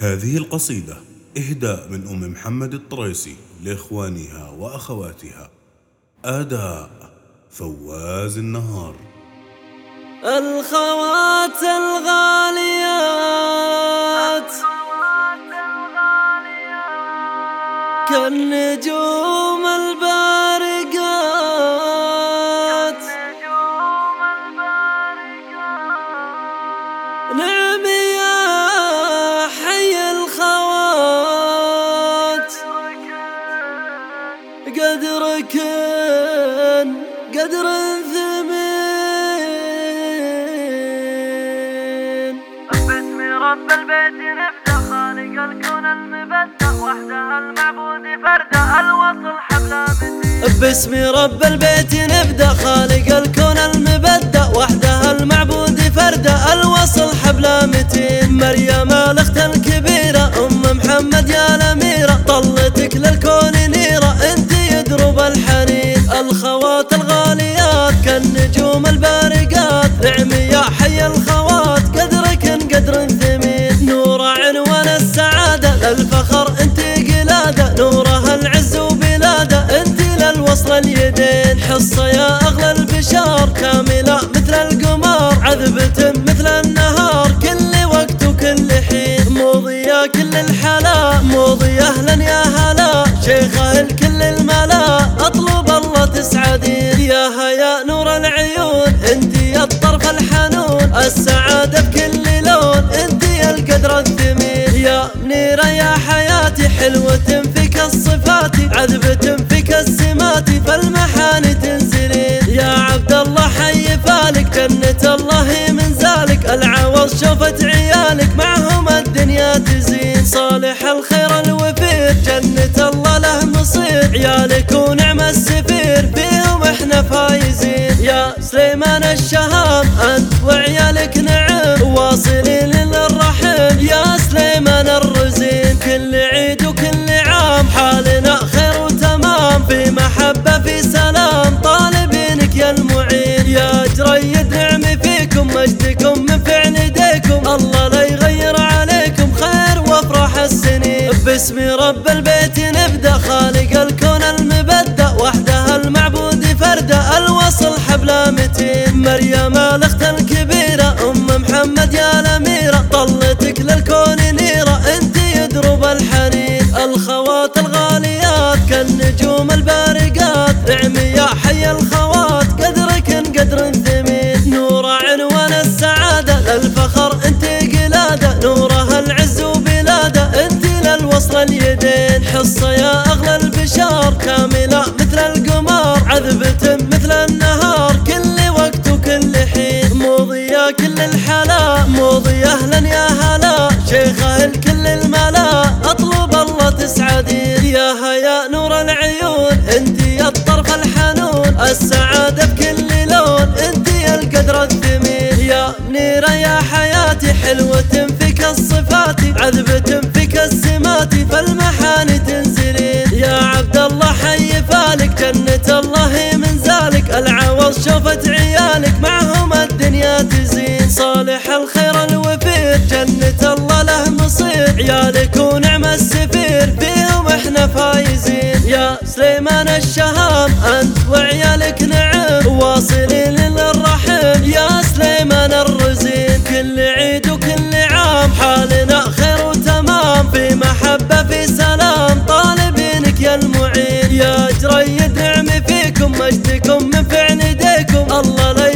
هذه القصيدة إهداء من أم محمد الطريسي لإخوانها وأخواتها. أداء فواز النهار. الخوات الغاليات كالنجوم البارقات، نعم يا حي الخوات، قدر ثمين. باسم رب البيت نبدأ، خالق الكون المبدأ، وحده المعبود فرده، الوصل حبل متين. باسم رب البيت نبدأ، خالق الكون المبدأ، وحده المعبود فرده، الوصل حبل متين. مريم الاخت الكبيرة، ام محمد يا الاميرة، طلتك للكون نيرة، انت يدرب الحنين. الخوات الغاليات كالنجوم البارقات، نعم يا حي الخوات، قدر ثمين. نور عنوان السعادة للفخر، انت قلادة، نورها العز وبلادة، انت للوصل اليدين. حصة يا اغلى البشار، كاملة مثل القمر، عذبة مثل النهار، كل وقت وكل حين. موضية كل الحلا، موضي اهلا يا هلا، شيخه الكل الملا، اطلب الله تسعدين. يا نور العيون، انت يا الطرف الحنون، السعادة بكل لون، انت يا القدر الثمين. يا منيرة يا حياتي، حلوة فيك الصفات، عذبة فيك السمات، فالمحاني تنزلين. يا عبد الله حي فالك، جنة الله من زالك، العوض شوفت عيالك، معهم الدنيا تزين. صالح الخير الوفير، جنة الله له مصير، عيالك ونعم السفير، فيهم احنا فايزين. يا سليمان الشهام، انت وعيالك نعم، واصلين للرحم، يا سليمان الرزين. كل عيد وكل عام حالنا خير وتمام، في محبة في سلام، طالبينك يا المعين. يا جريد نعمي فيكم، مجدكم من فعل يديكم، الله لا يغير عليكم خير وافراح السنين. باسم رب البيت نبدأ، خالق الكون المبدأ، وحده المعبود فرده، الوصل حبل متين. مريم الاخت الكبيرة، ام محمد يا الاميرة، طلتك للكون نيرة، انت يدرب الحنين. الخوات الغاليات كالنجوم البارقات، نعم يا حي الخوات، قدر ثمين. نور عنوان السعادة للفخر، انت قلادة، نورها العز وبلادة، انت للوصل اليدين. حصة يا اغلى البشار، كاملة مثل القمر، عذبة مثل النهار، كل وقت وكل حين. موضية كل الحلا، موضي اهلا يا هلا، شيخه الكل الملا، اطلب الله تسعدين. يا نور العيون، انت يا الطرف الحنون، السعادة بكل لون، انت يا القدر الثمين. يا منيرة يا حياتي، حلوة فيك الصفات، عذبة فيك السمات، فالمحاني تنزلين. يا عبد الله حي فالك، جنة الله من زالك، العوض شوفت عيالك، معهم الدنيا تزين. صالح الخير الوفير، جنة الله له مصير، عيالك ونعم السفير، فيهم احنا فايزين. يا سليمان الشهام، انت وعيالك نعم، واصلين للرحم، يا سليمان الرزين. كل عيد وكل عام حالنا خير وتمام، في محبة في سلام، طالبينك يا المعين. يا جريد نعمي فيكم، مجدكم من فعل يديكم، الله لا